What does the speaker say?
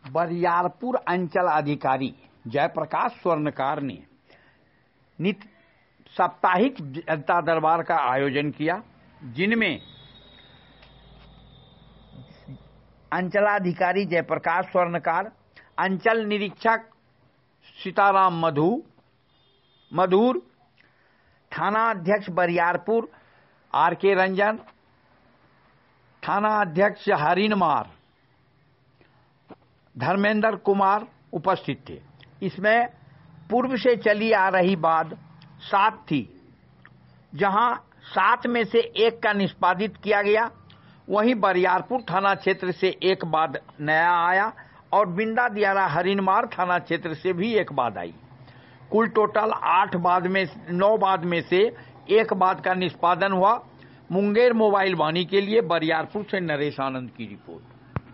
बरियारपुर अंचल अधिकारी जयप्रकाश स्वर्णकार ने साप्ताहिक जनता दरबार का आयोजन किया, जिनमें अंचलाधिकारी जयप्रकाश स्वर्णकार, अंचल निरीक्षक सीताराम मधुर, थाना अध्यक्ष बरियारपुर आर.के. रंजन, थाना अध्यक्ष हरिनमार धर्मेंद्र कुमार उपस्थित थे। इसमें पूर्व से चली आ रही बात 7 थी, जहां 7 में से 1 का निष्पादित किया गया। वहीं बरियारपुर थाना क्षेत्र से 1 वाद नया आया और बिंदा दियारा हरिनमार थाना क्षेत्र से भी 1 वाद आई। कुल टोटल 9 वाद में से 1 वाद का निष्पादन हुआ। मुंगेर मोबाइल वाणी के लिए बरियारपुर से नरेश आनंद की रिपोर्ट।